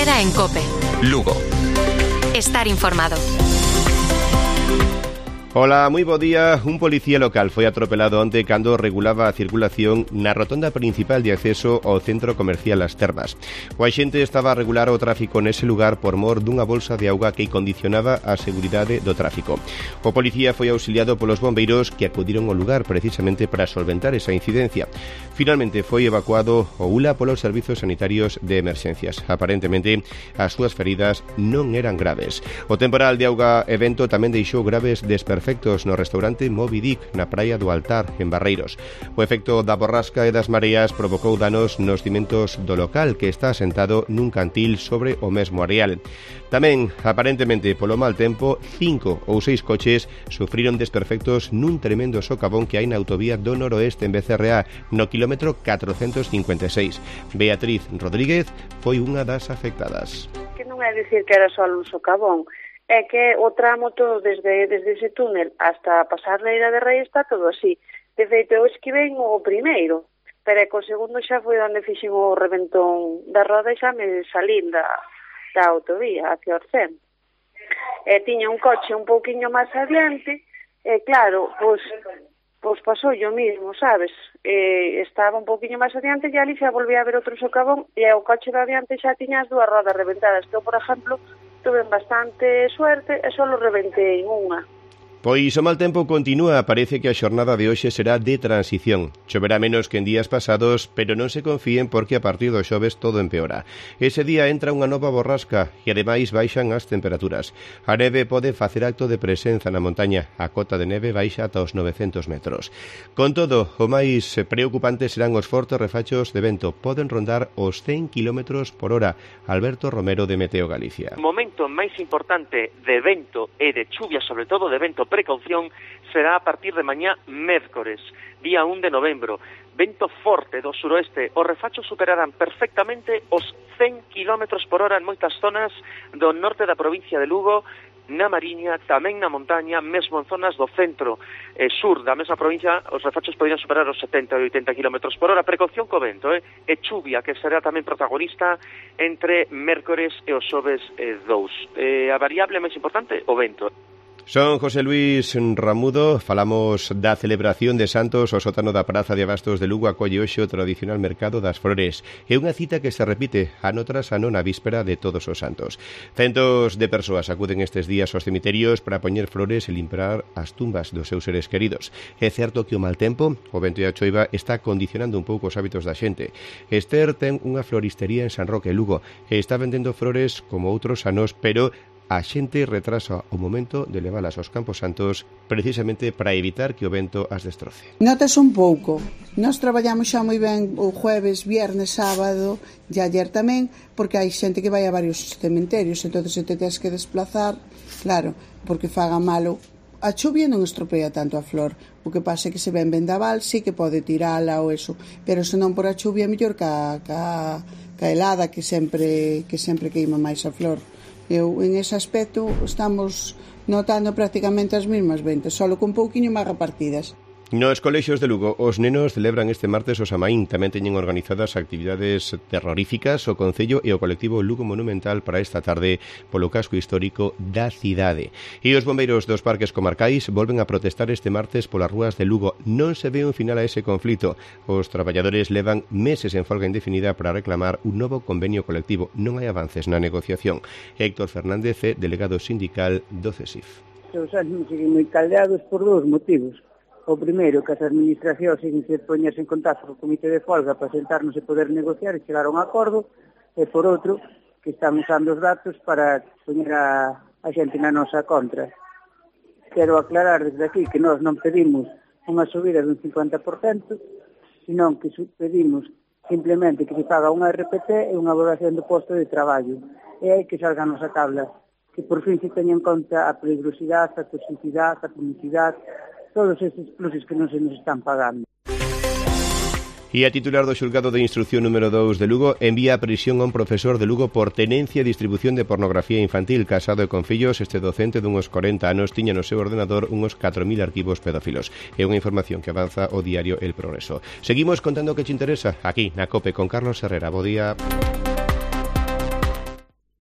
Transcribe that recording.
Queda en COPE. Lugo. Estar informado. Ola, moi bo día. Un policía local foi atropelado onte cando regulaba a circulación na rotonda principal de acceso ao centro comercial As Termas. O axente estaba a regular o tráfico nese lugar por mor dunha bolsa de auga que condicionaba a seguridade do tráfico. O policía foi auxiliado polos bombeiros que acudiron ao lugar precisamente para solventar esa incidencia. Finalmente foi evacuado o ULA polos servizos sanitarios de emerxencias. Aparentemente, as súas feridas non eran graves. O temporal de auga evento tamén deixou graves desperfectos no restaurante Moby Dick na praia do Altar, en Barreiros. O efecto da borrasca e das mareas provocou danos nos cimentos do local, que está asentado nun cantil sobre o mesmo areal. Tamén, aparentemente, polo mal tempo, 5 ou 6 coches sufriron desperfectos nun tremendo socavón que hai na autovía do Noroeste en Becerreá, no quilómetro 456. Beatriz Rodríguez foi unha das afectadas. Que non é dicir que era só un socavón, é que o tramo todo desde ese túnel hasta pasar Leira de Rei está todo así. De feito, eu esquivei o primeiro, pero é que o segundo xa foi onde fixen o reventón da roda e xa me salín da autovía hacia Orcén. Tiña un coche un pouquiño máis adiante, e claro, pois pasou yo mismo, sabes? Estaba un pouquiño máis adiante e ali xa volví a ver outro socavón e o coche de adiante xa tiña as dúas rodas reventadas. Eu, por exemplo, tuve bastante suerte e só reventei unha. Pois o mal tempo continúa, parece que a xornada de hoxe será de transición. Choverá menos que en días pasados, pero non se confíen porque a partir do xoves todo empeora. Ese día entra unha nova borrasca e ademais baixan as temperaturas. A neve pode facer acto de presenza na montaña, a cota de neve baixa ata os 900 metros. Con todo, o máis preocupante serán os fortes refachos de vento. Poden rondar os 100 km por hora. Alberto Romero de Meteo Galicia. O momento máis importante de vento e de chuvia, sobre todo de vento, precaución, será a partir de mañá mércores, día 1 de novembro. Vento forte do suroeste. Os refachos superarán perfectamente os 100 km por hora en moitas zonas do norte da provincia de Lugo, na Mariña, tamén na montaña, mesmo en zonas do centro e sur da mesma provincia, os refachos poderán superar os 70 e 80 km por hora. Precaución co vento, e chuvia, que será tamén protagonista entre mércores e os xoves 2. A variable máis importante, o vento. Son José Luis Ramudo, falamos da celebración de Santos. O sótano da Praza de Abastos de Lugo acolle hoxe o tradicional Mercado das Flores. É unha cita que se repite ano tras ano na víspera de Todos os Santos. Centos de persoas acuden estes días aos cemiterios para poñer flores e limpar as tumbas dos seus seres queridos. É certo que o mal tempo, o vento e a choiva, está condicionando un pouco os hábitos da xente. Esther ten unha floristería en San Roque, Lugo, e está vendendo flores como outros anos, pero a xente retrasa o momento de leválas aos Campos Santos precisamente para evitar que o vento as destroce. Notas un pouco. Nós traballamos xa moi ben o jueves, viernes, sábado e ayer tamén, porque hai xente que vai a varios cementerios, entón se te tens que desplazar, claro, porque faga malo. A chuvia non estropea tanto a flor. O que pasa é que se ven vendaval, sí que pode tirala ou eso, pero se non por a chuvia mellor ca helada que sempre queima máis a flor. Eu, en ese aspecto, estamos notando prácticamente as mesmas ventas, só con pouquiño máis repartidas. Nos colexios de Lugo, os nenos celebran este martes o Samaín. Tamén teñen organizadas actividades terroríficas o Concello e o colectivo Lugo Monumental para esta tarde polo casco histórico da cidade. E os bombeiros dos parques comarcais volven a protestar este martes polas rúas de Lugo. Non se ve un final a ese conflito. Os traballadores levan meses en folga indefinida para reclamar un novo convenio colectivo. Non hai avances na negociación. Héctor Fernández é delegado sindical do CESIF. Os ánimos siguen moi caldeados por dous motivos. O primeiro, que as administracións siguen se poñerse en contacto co comité de folga para sentarnos e poder negociar e chegar a un acordo, e por outro, que están usando os datos para poñer a xente na nosa contra. Quero aclarar desde aquí que nós non pedimos unha subida dun 50%, senón que pedimos simplemente que se paga unha RPT e unha valoración do posto de traballo. E hai que salga a nosa tabla, que por fin se teña en conta a peligrosidade, a toxicidade, a punicidade, todos estes pluses que non se nos están pagando. E a titular do xulgado de instrucción número 2 de Lugo envía a prisión a un profesor de Lugo por tenencia e distribución de pornografía infantil. Casado e con fillos, este docente dunhos 40 anos tiña no seu ordenador uns 4.000 arquivos pedófilos. É unha información que avanza o diario El Progreso. Seguimos contando o que te interesa aquí na COPE con Carlos Herrera. Bo día.